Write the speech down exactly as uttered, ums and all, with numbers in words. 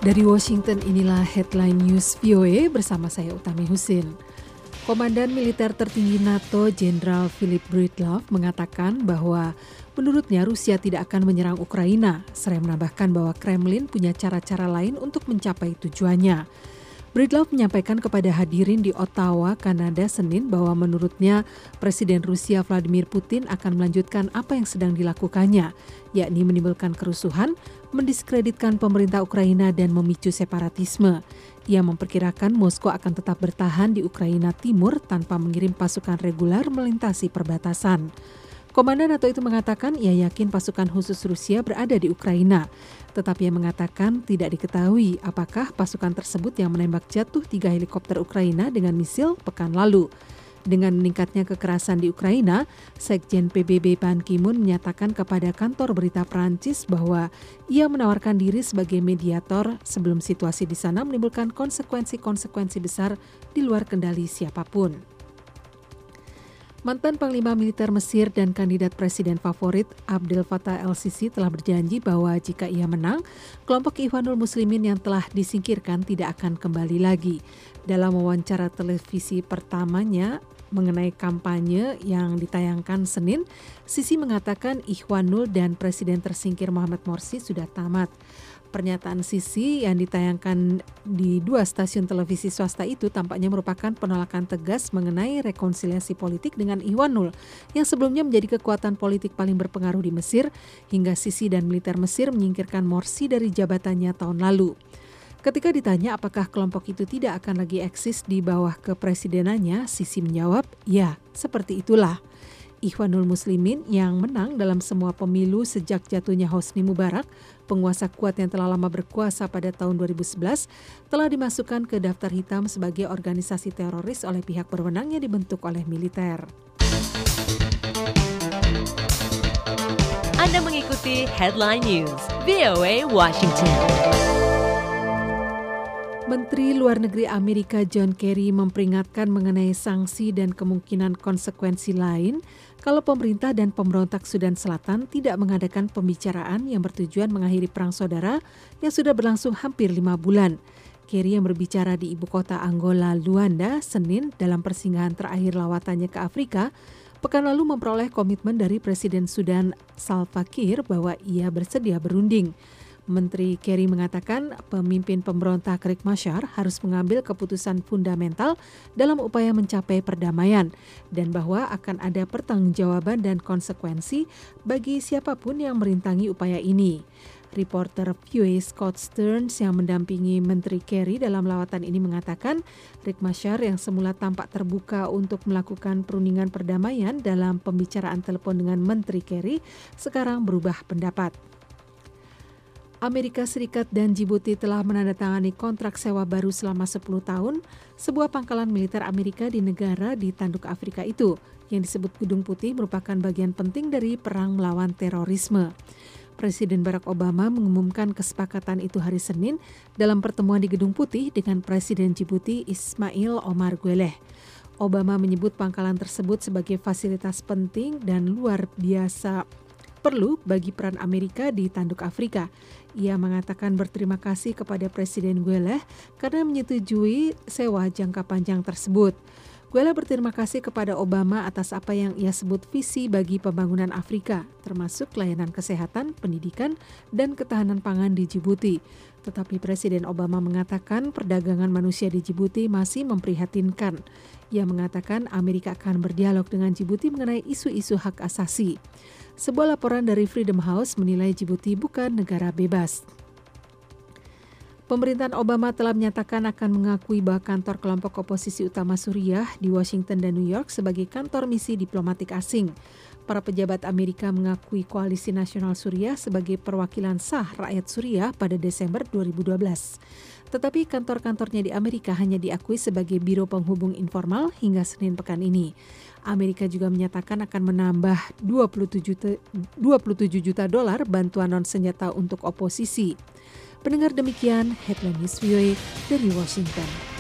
Dari Washington, inilah Headline News V O A bersama saya Utami Husin. Komandan Militer Tertinggi NATO Jenderal Philip Breedlove mengatakan bahwa menurutnya Rusia tidak akan menyerang Ukraina. Seraya menambahkan bahwa Kremlin punya cara-cara lain untuk mencapai tujuannya. Breedlove menyampaikan kepada hadirin di Ottawa, Kanada, Senin bahwa menurutnya Presiden Rusia Vladimir Putin akan melanjutkan apa yang sedang dilakukannya, yakni menimbulkan kerusuhan, mendiskreditkan pemerintah Ukraina dan memicu separatisme. Ia memperkirakan Moskow akan tetap bertahan di Ukraina Timur tanpa mengirim pasukan reguler melintasi perbatasan. Komandan NATO itu mengatakan ia yakin pasukan khusus Rusia berada di Ukraina, tetapi ia mengatakan tidak diketahui apakah pasukan tersebut yang menembak jatuh tiga helikopter Ukraina dengan misil pekan lalu. Dengan meningkatnya kekerasan di Ukraina, Sekjen P B B Ban Ki-moon menyatakan kepada kantor berita Prancis bahwa ia menawarkan diri sebagai mediator sebelum situasi di sana menimbulkan konsekuensi-konsekuensi besar di luar kendali siapapun. Mantan Panglima Militer Mesir dan kandidat presiden favorit Abdel Fattah el-Sisi telah berjanji bahwa jika ia menang, kelompok Ikhwanul Muslimin yang telah disingkirkan tidak akan kembali lagi. Dalam wawancara televisi pertamanya mengenai kampanye yang ditayangkan Senin, Sisi mengatakan Ikhwanul dan presiden tersingkir Mohamed Morsi sudah tamat. Pernyataan Sisi yang ditayangkan di dua stasiun televisi swasta itu tampaknya merupakan penolakan tegas mengenai rekonsiliasi politik dengan Ikhwanul yang sebelumnya menjadi kekuatan politik paling berpengaruh di Mesir hingga Sisi dan militer Mesir menyingkirkan Morsi dari jabatannya tahun lalu. Ketika ditanya apakah kelompok itu tidak akan lagi eksis di bawah kepresidenannya, Sisi menjawab, ya, seperti itulah. Ikhwanul Muslimin yang menang dalam semua pemilu sejak jatuhnya Hosni Mubarak, penguasa kuat yang telah lama berkuasa pada tahun dua ribu sebelas, telah dimasukkan ke daftar hitam sebagai organisasi teroris oleh pihak berwenang yang dibentuk oleh militer. Anda mengikuti Headline News V O A Washington. Menteri Luar Negeri Amerika John Kerry memperingatkan mengenai sanksi dan kemungkinan konsekuensi lain kalau pemerintah dan pemberontak Sudan Selatan tidak mengadakan pembicaraan yang bertujuan mengakhiri perang saudara yang sudah berlangsung hampir lima bulan. Kerry yang berbicara di ibu kota Angola, Luanda, Senin dalam persinggahan terakhir lawatannya ke Afrika, pekan lalu memperoleh komitmen dari Presiden Sudan Salva Kiir bahwa ia bersedia berunding. Menteri Kerry mengatakan pemimpin pemberontak Riek Machar harus mengambil keputusan fundamental dalam upaya mencapai perdamaian dan bahwa akan ada pertanggungjawaban dan konsekuensi bagi siapapun yang merintangi upaya ini. Reporter V O A Scott Stearns yang mendampingi Menteri Kerry dalam lawatan ini mengatakan Riek Machar yang semula tampak terbuka untuk melakukan perundingan perdamaian dalam pembicaraan telepon dengan Menteri Kerry sekarang berubah pendapat. Amerika Serikat dan Djibouti telah menandatangani kontrak sewa baru selama sepuluh tahun, sebuah pangkalan militer Amerika di negara di tanduk Afrika itu, yang disebut Gedung Putih merupakan bagian penting dari perang melawan terorisme. Presiden Barack Obama mengumumkan kesepakatan itu hari Senin dalam pertemuan di Gedung Putih dengan Presiden Djibouti Ismail Omar Guelleh. Obama menyebut pangkalan tersebut sebagai fasilitas penting dan luar biasa perlu bagi peran Amerika di tanduk Afrika. Ia mengatakan berterima kasih kepada Presiden Guelleh karena menyetujui sewa jangka panjang tersebut. Guelleh berterima kasih kepada Obama atas apa yang ia sebut visi bagi pembangunan Afrika, termasuk layanan kesehatan, pendidikan, dan ketahanan pangan di Djibouti. Tetapi Presiden Obama mengatakan perdagangan manusia di Djibouti masih memprihatinkan. Ia mengatakan Amerika akan berdialog dengan Djibouti mengenai isu-isu hak asasi. Sebuah laporan dari Freedom House menilai Djibouti bukan negara bebas. Pemerintahan Obama telah menyatakan akan mengakui bahwa kantor kelompok oposisi utama Suriah di Washington dan New York sebagai kantor misi diplomatik asing. Para pejabat Amerika mengakui Koalisi Nasional Suriah sebagai perwakilan sah rakyat Suriah pada Desember dua ribu dua belas. Tetapi kantor-kantornya di Amerika hanya diakui sebagai biro penghubung informal hingga Senin pekan ini. Amerika juga menyatakan akan menambah dua puluh tujuh juta dolar bantuan non-senjata untuk oposisi. Pendengar demikian, Headline News V O A dari Washington.